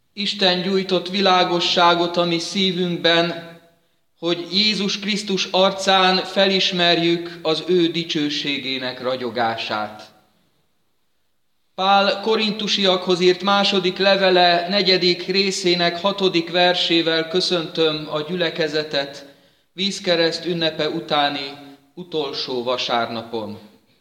Isten gyújtott világosságot a mi szívünkben, hogy Jézus Krisztus arcán felismerjük az ő dicsőségének ragyogását. Pál korintusiakhoz írt második levele 4. részének 6. versével köszöntöm a gyülekezetet vízkereszt ünnepe utáni utolsó vasárnapon.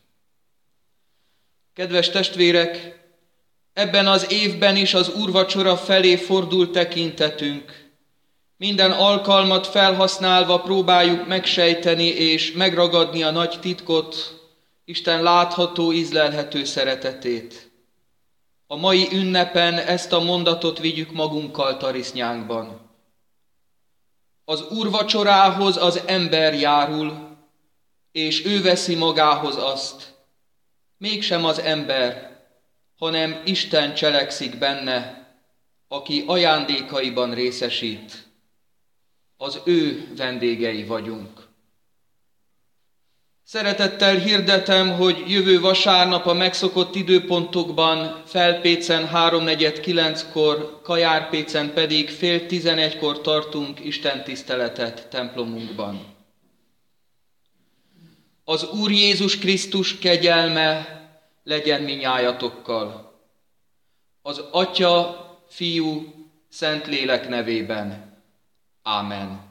Kedves testvérek, ebben az évben is az úrvacsora felé fordul tekintetünk. Minden alkalmat felhasználva próbáljuk megsejteni és megragadni a nagy titkot, Isten látható, ízlelhető szeretetét. A mai ünnepen ezt a mondatot vigyük magunkkal tarisznyánkban. Az úrvacsorához az ember járul, és ő veszi magához azt. Mégsem az ember, hanem Isten cselekszik benne, aki ajándékaiban részesít. Az ő vendégei vagyunk. Szeretettel hirdetem, hogy jövő vasárnap a megszokott időpontokban Felpécen 3:49-kor, Kajárpécen pedig 10:30-kor tartunk istentiszteletet templomunkban. Az Úr Jézus Krisztus kegyelme legyen minnyájatokkal. Az Atya, Fiú, Szentlélek nevében. Ámen.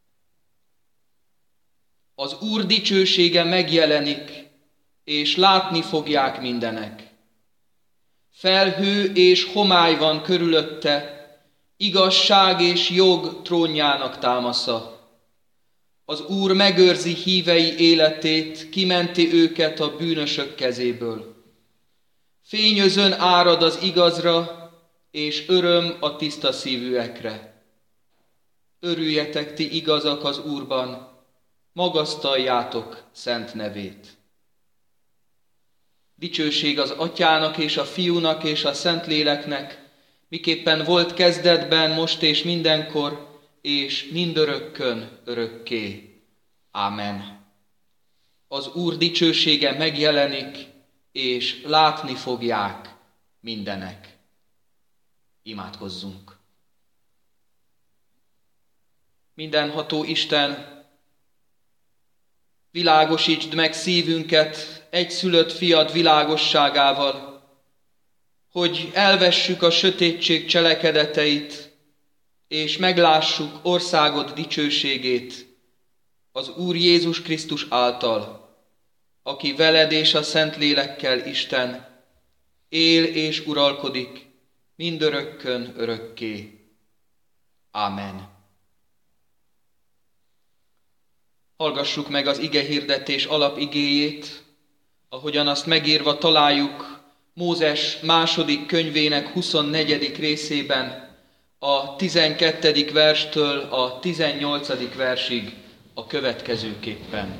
Az Úr dicsősége megjelenik, és látni fogják mindenek. Felhő és homály van körülötte, igazság és jog trónjának támasza. Az Úr megőrzi hívei életét, kimenti őket a bűnösök kezéből. Fényözön árad az igazra, és öröm a tiszta szívűekre. Örüljetek ti igazak az Úrban, magasztaljátok szent nevét. Dicsőség az Atyának és a Fiúnak és a Szentléleknek, miképpen volt kezdetben, most és mindenkor, és mindörökkön örökké. Ámen. Az Úr dicsősége megjelenik, és látni fogják mindenek. Imádkozzunk. Mindenható Isten, világosítsd meg szívünket egyszülött fiad világosságával, hogy elvessük a sötétség cselekedeteit, és meglássuk országod dicsőségét az Úr Jézus Krisztus által, aki veled és a Szentlélekkel Isten, él és uralkodik mindörökkön örökké. Ámen. Hallgassuk meg az igehirdetés alapigéjét, ahogyan azt megírva találjuk Mózes második könyvének 24. részében, a 12. verstől a 18. versig a következőképpen.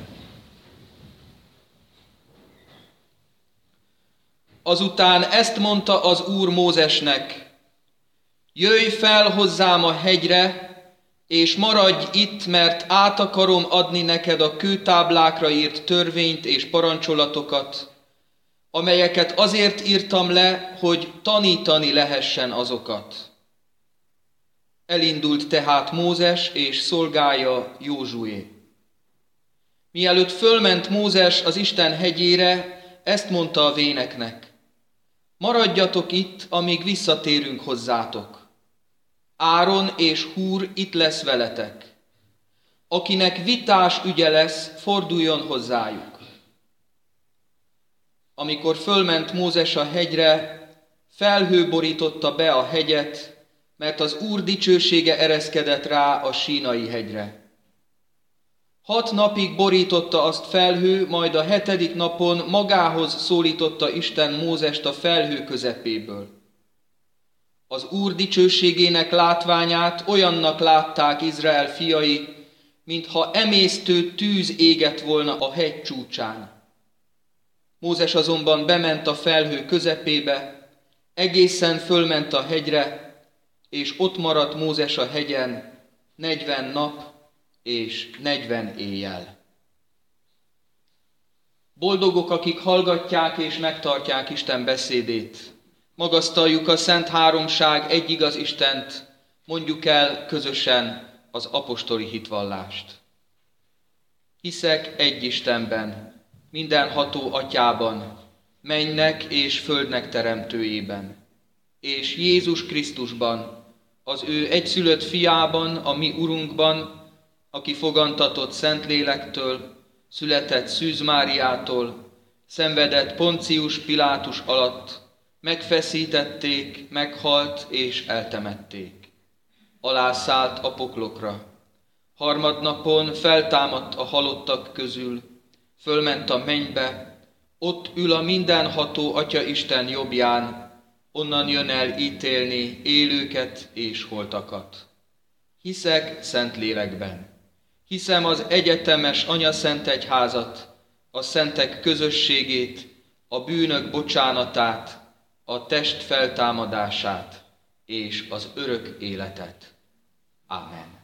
Azután ezt mondta az Úr Mózesnek: jöjj fel hozzám a hegyre, és maradj itt, mert át akarom adni neked a kőtáblákra írt törvényt és parancsolatokat, amelyeket azért írtam le, hogy tanítani lehessen azokat. Elindult tehát Mózes és szolgája Józsué. Mielőtt fölment Mózes az Isten hegyére, ezt mondta a véneknek: maradjatok itt, amíg visszatérünk hozzátok. Áron és Húr itt lesz veletek. Akinek vitás ügye lesz, forduljon hozzájuk. Amikor fölment Mózes a hegyre, felhő borította be a hegyet, mert az Úr dicsősége ereszkedett rá a Sínai hegyre. 6 napig borította azt felhő, majd a 7. napon magához szólította Isten Mózest a felhő közepéből. Az Úr dicsőségének látványát olyannak látták Izrael fiai, mintha emésztő tűz égett volna a hegy csúcsán. Mózes azonban bement a felhő közepébe, egészen fölment a hegyre, és ott maradt Mózes a hegyen 40 nap és 40 éjjel. Boldogok, akik hallgatják és megtartják Isten beszédét, Magasztaljuk a Szent Háromság egy igaz Istent, mondjuk el közösen az apostoli hitvallást. Hiszek egy Istenben, mindenható Atyában, mennynek és földnek teremtőjében, és Jézus Krisztusban, az ő egyszülött fiában, a mi Urunkban, aki fogantatott Szentlélektől, született Szűz Máriától, szenvedett Poncius Pilátus alatt, megfeszítették, meghalt és eltemették. Alászállt a poklokra. Harmadnapon feltámadt a halottak közül, fölment a mennybe, ott ül a mindenható Atya Isten jobbján, onnan jön el ítélni élőket és holtakat. Hiszek Szentlélekben. Hiszem az egyetemes Anyaszentegyházat, a szentek közösségét, a bűnök bocsánatát, a test feltámadását és az örök életet. Ámen.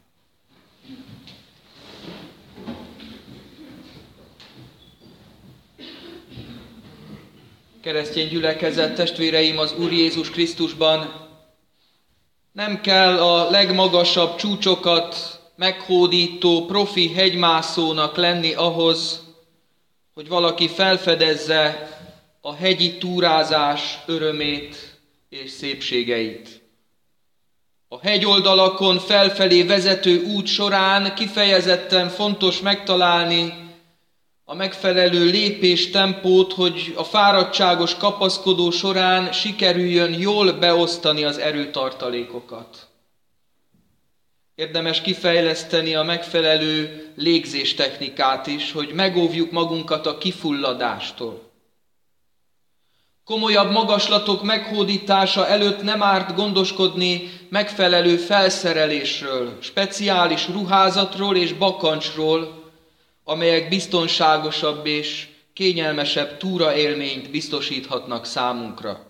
Keresztény gyülekezet, testvéreim az Úr Jézus Krisztusban, nem kell a legmagasabb csúcsokat meghódító profi hegymászónak lenni ahhoz, hogy valaki felfedezze a hegyi túrázás örömét és szépségeit. A hegyoldalakon felfelé vezető út során kifejezetten fontos megtalálni a megfelelő lépéstempót, hogy a fáradtságos kapaszkodó során sikerüljön jól beosztani az erőtartalékokat. Érdemes kifejleszteni a megfelelő légzéstechnikát is, hogy megóvjuk magunkat a kifulladástól. Komolyabb magaslatok meghódítása előtt nem árt gondoskodni megfelelő felszerelésről, speciális ruházatról és bakancsról, amelyek biztonságosabb és kényelmesebb túraélményt biztosíthatnak számunkra.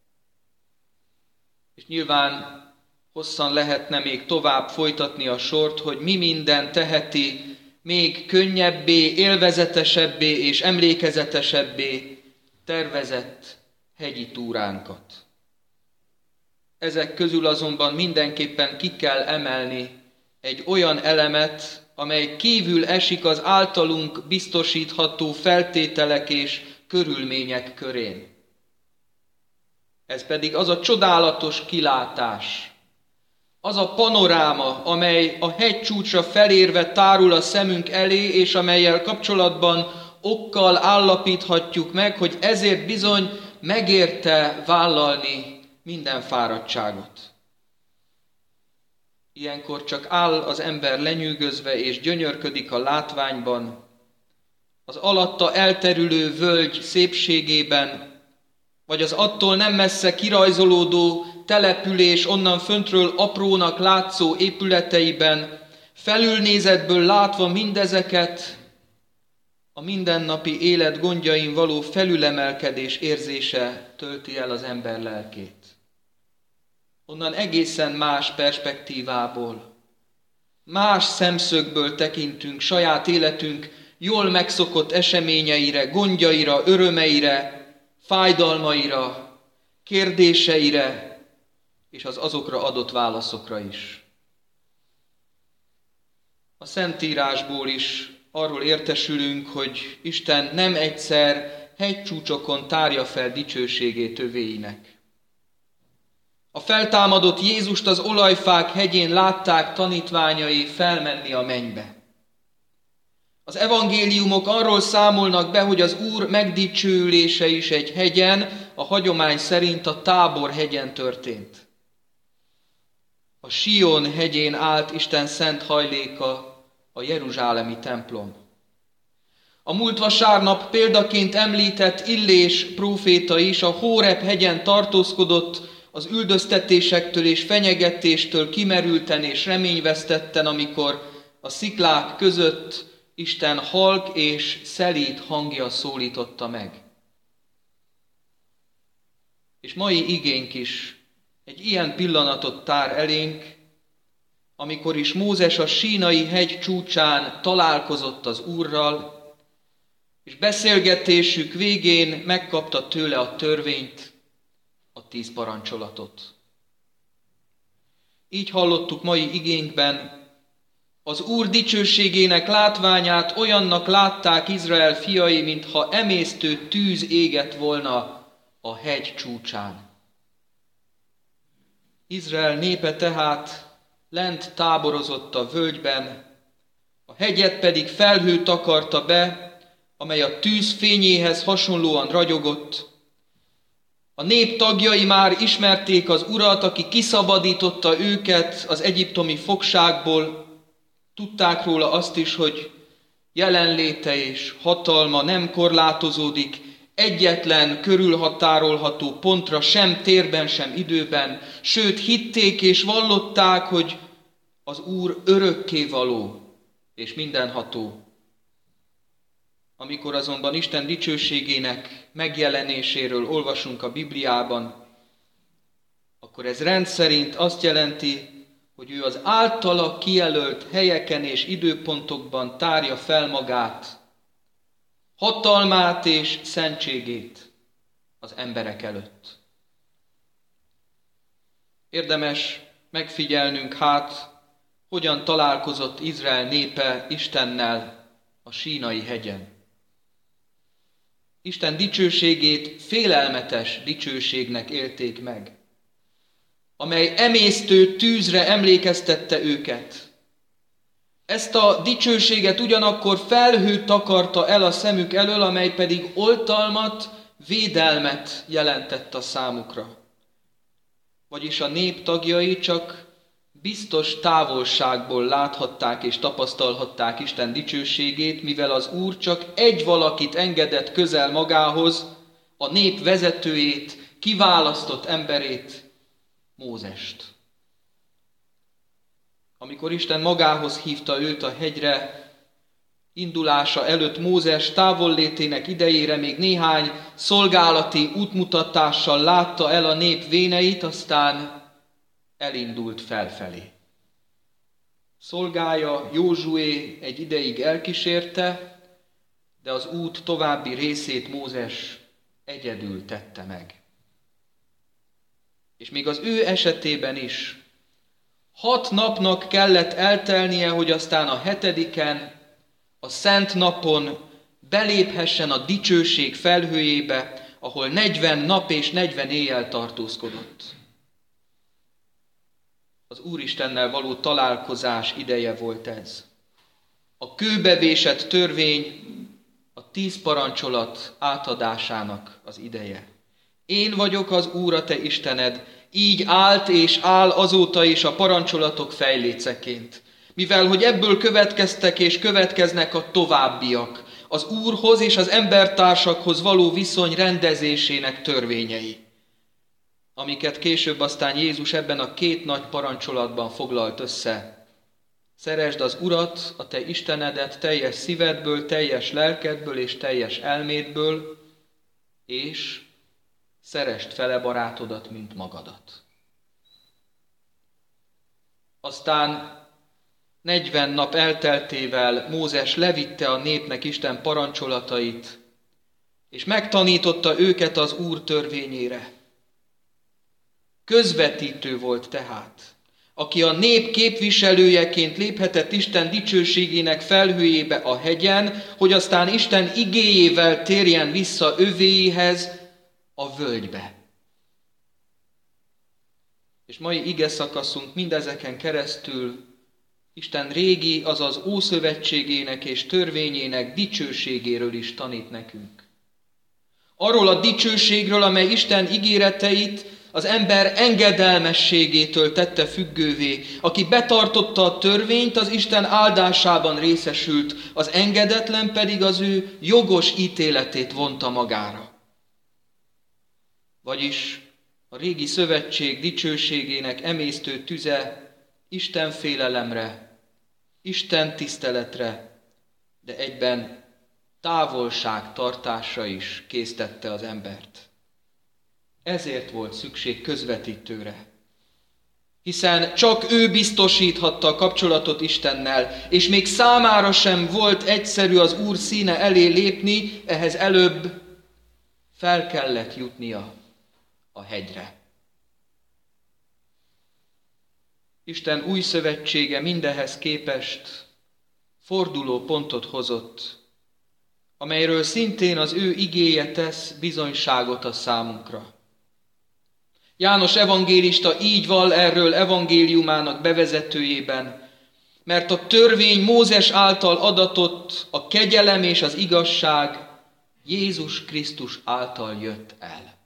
És nyilván hosszan lehetne még tovább folytatni a sort, hogy mi minden teheti még könnyebbé, élvezetesebbé és emlékezetesebbé tervezett hegyi túránkat. Ezek közül azonban mindenképpen ki kell emelni egy olyan elemet, amely kívül esik az általunk biztosítható feltételek és körülmények körén. Ez pedig az a csodálatos kilátás, az a panoráma, amely a hegycsúcsra felérve tárul a szemünk elé, és amellyel kapcsolatban okkal állapíthatjuk meg, hogy ezért bizony megérte vállalni minden fáradtságot. Ilyenkor csak áll az ember lenyűgözve és gyönyörködik a látványban, az alatta elterülő völgy szépségében, vagy az attól nem messze kirajzolódó település onnan föntről aprónak látszó épületeiben, felülnézetből látva mindezeket, a mindennapi élet gondjain való felülemelkedés érzése tölti el az ember lelkét. Onnan egészen más perspektívából, más szemszögből tekintünk saját életünk jól megszokott eseményeire, gondjaira, örömeire, fájdalmaira, kérdéseire és az azokra adott válaszokra is. A Szentírásból is arról értesülünk, hogy Isten nem egyszer hegycsúcsokon tárja fel dicsőségét övéinek. A feltámadott Jézust az Olajfák hegyén látták tanítványai felmenni a mennybe. Az evangéliumok arról számolnak be, hogy az Úr megdicsőülése is egy hegyen, a hagyomány szerint a Tábor hegyen történt. A Sion hegyén állt Isten szent hajléka, a jeruzsálemi templom. A múlt vasárnap példaként említett Illés próféta is a Hóreb hegyen tartózkodott, az üldöztetésektől és fenyegetéstől kimerülten és reményvesztetten, amikor a sziklák között Isten halk és szelíd hangja szólította meg. És mai igénk is egy ilyen pillanatot tár elénk, amikor is Mózes a Sínai hegy csúcsán találkozott az Úrral, és beszélgetésük végén megkapta tőle a törvényt, a a 10 parancsolatot. Így hallottuk mai igénkben, az Úr dicsőségének látványát olyannak látták Izrael fiai, mintha emésztő tűz égett volna a hegy csúcsán. Izrael népe tehát lent táborozott a völgyben, a hegyet pedig felhő takarta be, amely a tűz fényéhez hasonlóan ragyogott. A nép tagjai már ismerték az Urat, aki kiszabadította őket az egyiptomi fogságból. Tudták róla azt is, hogy jelenléte és hatalma nem korlátozódik egyetlen körülhatárolható pontra, sem térben, sem időben, sőt hitték és vallották, hogy az Úr örökkévaló és mindenható. Amikor azonban Isten dicsőségének megjelenéséről olvasunk a Bibliában, akkor ez rendszerint azt jelenti, hogy ő az általa kijelölt helyeken és időpontokban tárja fel magát, hatalmát és szentségét az emberek előtt. Érdemes megfigyelnünk hát, hogyan találkozott Izrael népe Istennel a Sínai hegyen. Isten dicsőségét félelmetes dicsőségnek élték meg, amely emésztő tűzre emlékeztette őket. Ezt a dicsőséget ugyanakkor felhő takarta el a szemük elől, amely pedig oltalmat, védelmet jelentett a számukra. Vagyis a nép tagjai csak biztos távolságból láthatták és tapasztalhatták Isten dicsőségét, mivel az Úr csak egy valakit engedett közel magához, a nép vezetőjét, kiválasztott emberét, Mózest. Amikor Isten magához hívta őt a hegyre, indulása előtt Mózes távollétének idejére még néhány szolgálati útmutatással látta el a nép véneit, aztán elindult felfelé. Szolgája Józsué egy ideig elkísérte, de az út további részét Mózes egyedül tette meg. És még az ő esetében is 6 napnak kellett eltelnie, hogy aztán a 7-en, a szent napon beléphessen a dicsőség felhőjébe, ahol 40 nap és 40 éjjel tartózkodott. Az Úristennel való találkozás ideje volt ez. A kőbevésett törvény, a 10 parancsolat átadásának az ideje. Én vagyok az Úr, a te Istened, így állt és áll azóta is a parancsolatok fejléceként, mivel hogy ebből következtek és következnek a továbbiak, az Úrhoz és az embertársakhoz való viszony rendezésének törvényei, amiket később aztán Jézus ebben a 2 nagy parancsolatban foglalt össze. Szeresd az Urat, a te Istenedet teljes szívedből, teljes lelkedből és teljes elmédből, és szeresd fele barátodat, mint magadat. Aztán 40 nap elteltével Mózes levitte a népnek Isten parancsolatait, és megtanította őket az Úr törvényére. Közvetítő volt tehát, aki a nép képviselőjeként léphetett Isten dicsőségének felhőjébe a hegyen, hogy aztán Isten igéjével térjen vissza övéihez a völgybe. És mai ige szakaszunk mindezeken keresztül Isten régi, azaz Ószövetségének és törvényének dicsőségéről is tanít nekünk. Arról a dicsőségről, amely Isten ígéreteit az ember engedelmességétől tette függővé. Aki betartotta a törvényt, az Isten áldásában részesült, az engedetlen pedig az ő jogos ítéletét vonta magára. Vagyis a régi szövetség dicsőségének emésztő tüze Isten félelemre, Isten tiszteletre, de egyben távolságtartásra is késztette az embert. Ezért volt szükség közvetítőre, hiszen csak ő biztosíthatta a kapcsolatot Istennel, és még számára sem volt egyszerű az Úr színe elé lépni, ehhez előbb fel kellett jutnia a hegyre. Isten új szövetsége mindehhez képest forduló pontot hozott, amelyről szintén az ő igéje tesz bizonyságot a számunkra. János evangélista így vall erről evangéliumának bevezetőjében, mert a törvény Mózes által adatott, a kegyelem és az igazság Jézus Krisztus által jött el.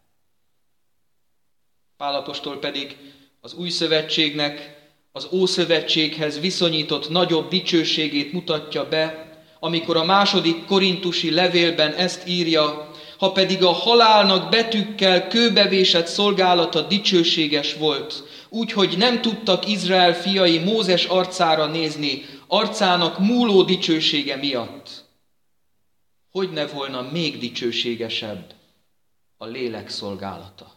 Pál apostol pedig az új szövetségnek az Ószövetséghez viszonyított nagyobb dicsőségét mutatja be, amikor a második korintusi levélben ezt írja: ha pedig a halálnak betűkkel kőbevésett szolgálata dicsőséges volt, úgyhogy nem tudtak Izrael fiai Mózes arcára nézni, arcának múló dicsősége miatt, hogy ne volna még dicsőségesebb a lélek szolgálata.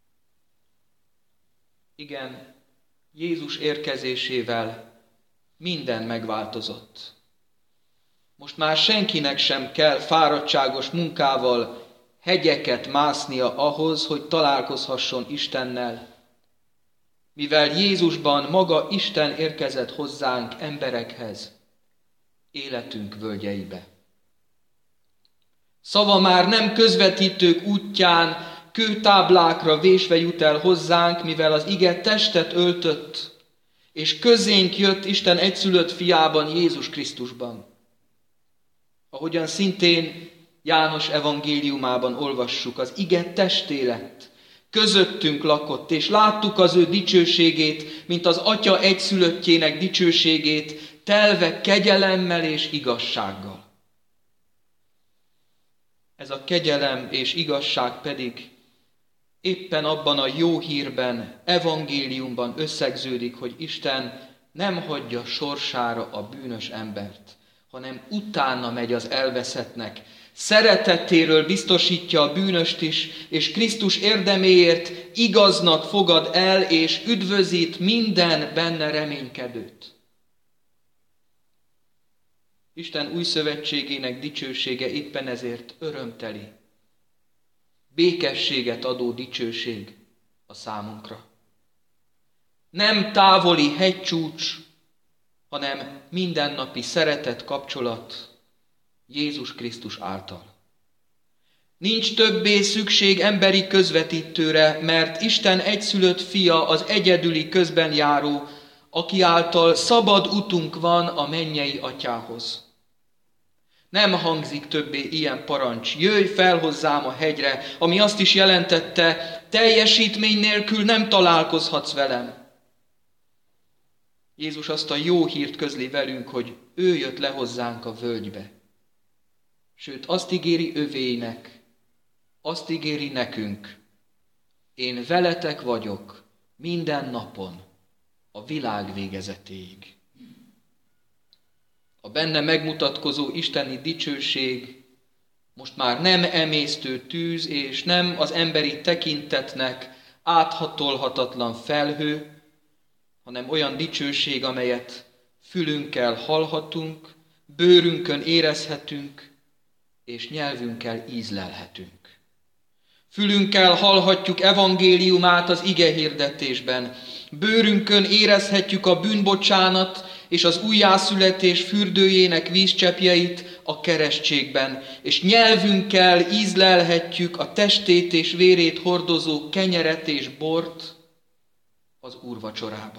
Igen, Jézus érkezésével minden megváltozott. Most már senkinek sem kell fáradtságos munkával hegyeket másznia ahhoz, hogy találkozhasson Istennel, mivel Jézusban maga Isten érkezett hozzánk emberekhez, életünk völgyeibe. Szava már nem közvetítők útján, kőtáblákra vésve jut el hozzánk, mivel az ige testet öltött, és közénk jött Isten egyszülött fiában, Jézus Krisztusban. Ahogyan szintén János evangéliumában olvassuk, az ige testé lett, közöttünk lakott, és láttuk az ő dicsőségét, mint az Atya egyszülöttjének dicsőségét, telve kegyelemmel és igazsággal. Ez a kegyelem és igazság pedig éppen abban a jó hírben, evangéliumban összegződik, hogy Isten nem hagyja sorsára a bűnös embert, hanem utána megy az elveszettnek. Szeretetéről biztosítja a bűnöst is, és Krisztus érdeméért igaznak fogad el, és üdvözít minden benne reménykedőt. Isten új szövetségének dicsősége éppen ezért örömteli, békességet adó dicsőség a számunkra. Nem távoli hegycsúcs, hanem mindennapi szeretet kapcsolat Jézus Krisztus által. Nincs többé szükség emberi közvetítőre, mert Isten egyszülött fia az egyedüli közben járó, aki által szabad utunk van a mennyei atyához. Nem hangzik többé ilyen parancs: jöjj fel hozzám a hegyre, ami azt is jelentette, teljesítmény nélkül nem találkozhatsz velem. Jézus azt a jó hírt közli velünk, hogy ő jött le hozzánk a völgybe. Sőt, azt ígéri övéinek, azt ígéri nekünk: én veletek vagyok minden napon, a világ végezetéig. A benne megmutatkozó isteni dicsőség most már nem emésztő tűz, és nem az emberi tekintetnek áthatolhatatlan felhő, hanem olyan dicsőség, amelyet fülünkkel hallhatunk, bőrünkön érezhetünk, és nyelvünkkel ízlelhetünk. Fülünkkel hallhatjuk evangéliumát az ige hirdetésben, bőrünkön érezhetjük a bűnbocsánat és az újjászületés fürdőjének vízcseppjeit a keresztségben, és nyelvünkkel ízlelhetjük a testét és vérét hordozó kenyeret és bort az úrvacsorában.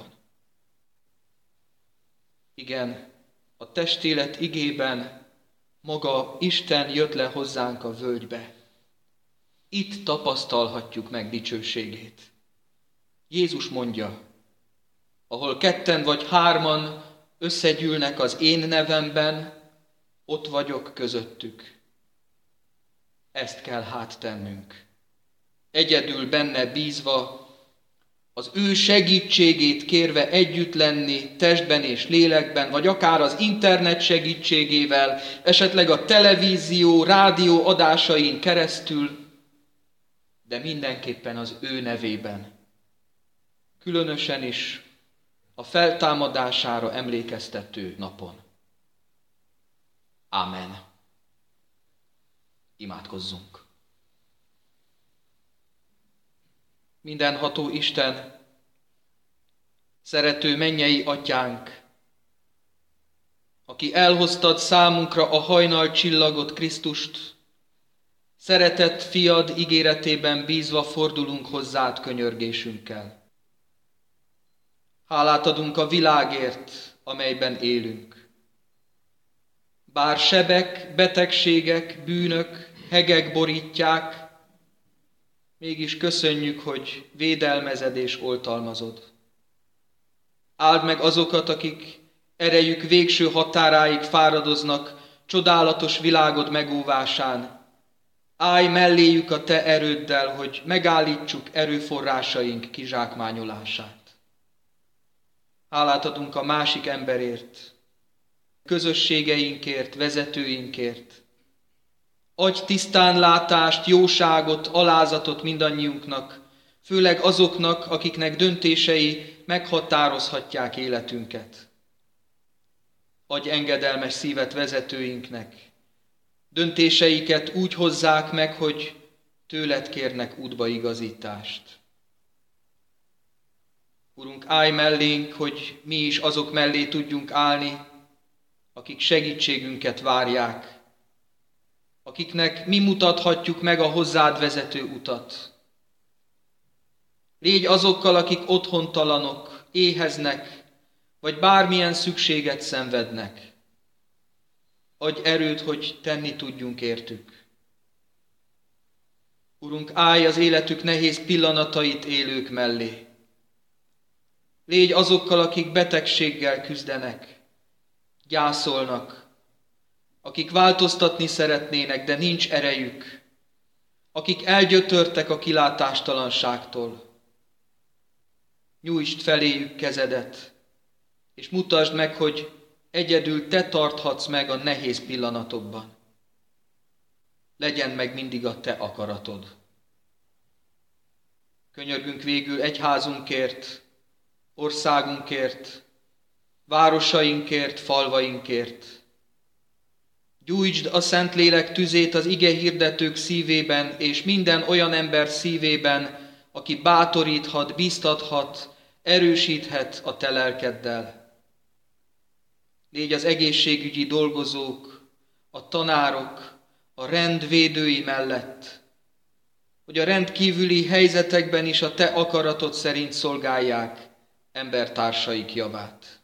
Igen, a testélet igében maga Isten jött le hozzánk a völgybe. Itt tapasztalhatjuk meg dicsőségét. Jézus mondja: ahol ketten vagy hárman összegyűlnek az én nevemben, ott vagyok közöttük. Ezt kell hát tennünk. Egyedül benne bízva, az ő segítségét kérve együtt lenni testben és lélekben, vagy akár az internet segítségével, esetleg a televízió, rádió adásain keresztül, de mindenképpen az ő nevében. Különösen is a feltámadására emlékeztető napon. Ámen. Imádkozzunk. Mindenható Isten, szerető mennyei Atyánk, aki elhoztad számunkra a hajnal csillagot, Krisztust, szeretett fiad ígéretében bízva fordulunk hozzád könyörgésünkkel. Hálát adunk a világért, amelyben élünk. Bár sebek, betegségek, bűnök, hegek borítják, mégis köszönjük, hogy védelmezed és oltalmazod. Áld meg azokat, akik erejük végső határáig fáradoznak csodálatos világod megóvásán. Állj melléjük a te erőddel, hogy megállítsuk erőforrásaink kizsákmányolását. Hálát adunk a másik emberért, közösségeinkért, vezetőinkért. Adj tisztán látást, jóságot, alázatot mindannyiunknak, főleg azoknak, akiknek döntései meghatározhatják életünket. Adj engedelmes szívet vezetőinknek, döntéseiket úgy hozzák meg, hogy tőled kérnek útbaigazítást. Urunk, állj mellénk, hogy mi is azok mellé tudjunk állni, akik segítségünket várják, akiknek mi mutathatjuk meg a hozzád vezető utat. Légy azokkal, akik otthontalanok, éheznek, vagy bármilyen szükséget szenvednek. Adj erőt, hogy tenni tudjunk értük. Urunk, állj az életük nehéz pillanatait élők mellé. Légy azokkal, akik betegséggel küzdenek, gyászolnak, akik változtatni szeretnének, de nincs erejük, akik elgyötörtek a kilátástalanságtól. Nyújtsd feléjük kezedet, és mutasd meg, hogy egyedül te tarthatsz meg a nehéz pillanatokban. Legyen meg mindig a te akaratod. Könyörgünk végül egyházunkért, országunkért, városainkért, falvainkért. Gyújtsd a Szentlélek tüzét az ige hirdetők szívében, és minden olyan ember szívében, aki bátoríthat, bíztathat, erősíthet a te lelkeddel. Légy az egészségügyi dolgozók, a tanárok, a rend védői mellett, hogy a rendkívüli helyzetekben is a te akaratod szerint szolgálják embertársaik javát.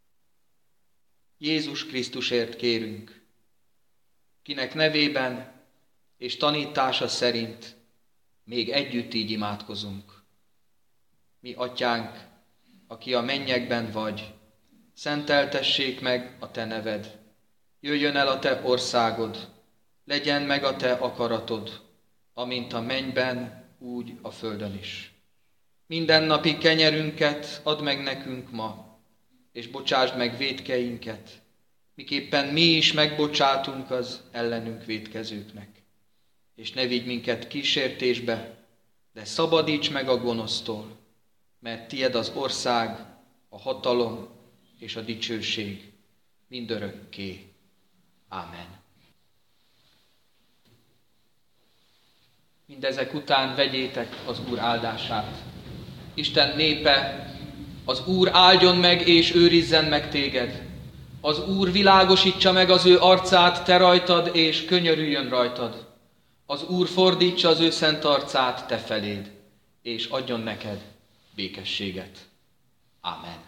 Jézus Krisztusért kérünk, kinek nevében és tanítása szerint még együtt így imádkozunk. Mi Atyánk, aki a mennyekben vagy, szenteltessék meg a te neved, jöjjön el a te országod, legyen meg a te akaratod, amint a mennyben, úgy a földön is. Mindennapi kenyerünket add meg nekünk ma, és bocsásd meg vétkeinket, miképpen mi is megbocsátunk az ellenünk vétkezőknek. És ne vigy minket kísértésbe, de szabadíts meg a gonosztól, mert tied az ország, a hatalom és a dicsőség mindörökké. Ámen. Mindezek után vegyétek az Úr áldását. Isten népe, az Úr áldjon meg és őrizzen meg téged. Az Úr világosítsa meg az ő arcát te rajtad, és könyörüljön rajtad. Az Úr fordítsa az ő szent arcát te feléd, és adjon neked békességet. Ámen.